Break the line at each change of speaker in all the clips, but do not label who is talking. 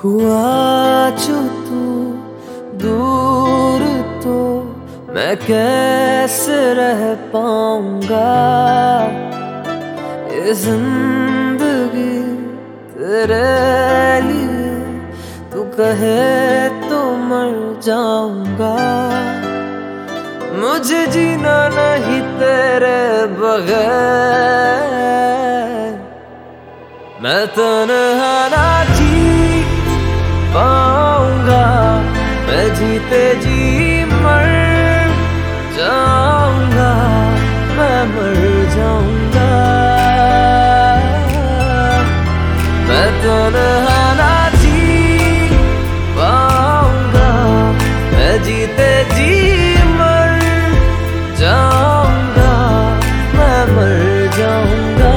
हुआ जो तू दूर तो मैं कैसे रह पाऊंगा। ये जिंदगी तेरे लिए तू कहे तो मर जाऊंगा। मुझे जीना नहीं तेरे बगैर, मैं तन्हा ना जी पाऊंगा। मैं जीते जी मर जाऊंगा, मैं मर जाऊंगा। मैं तन्हा ना जी पाऊंगा, मैं जीते जी मर जाऊंगा, मैं मर जाऊंगा।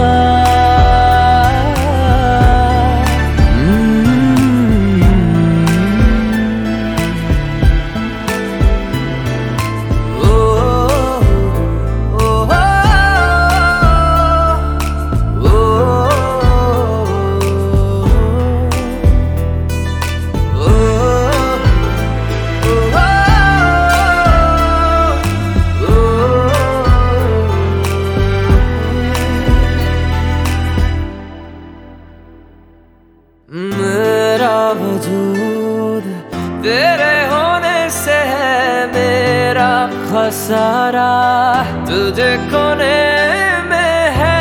मेरा वजूद तेरे होने से है मेरा खसारा, तुझे खोने में है।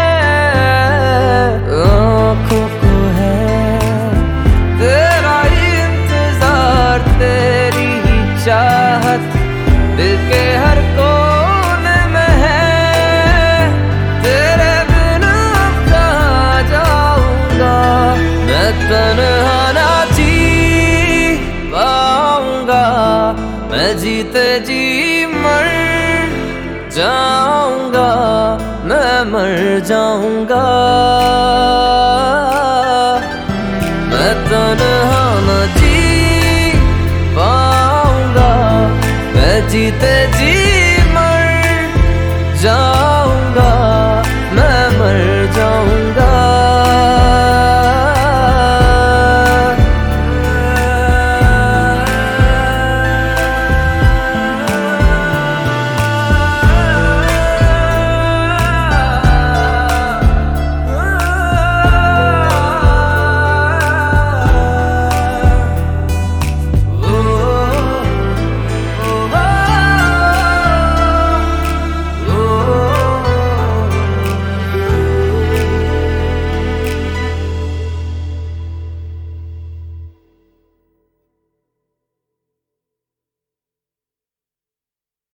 आँखों को है तेरा इंतजार, तेरी ही चाहत दिल के हर कोने में है। तेरे बिना कहाँ जाऊंगा, मैं तन्हा ना जी पाऊंगा। मैं जीते जी मर जाऊंगा, मैं मर जाऊंगा।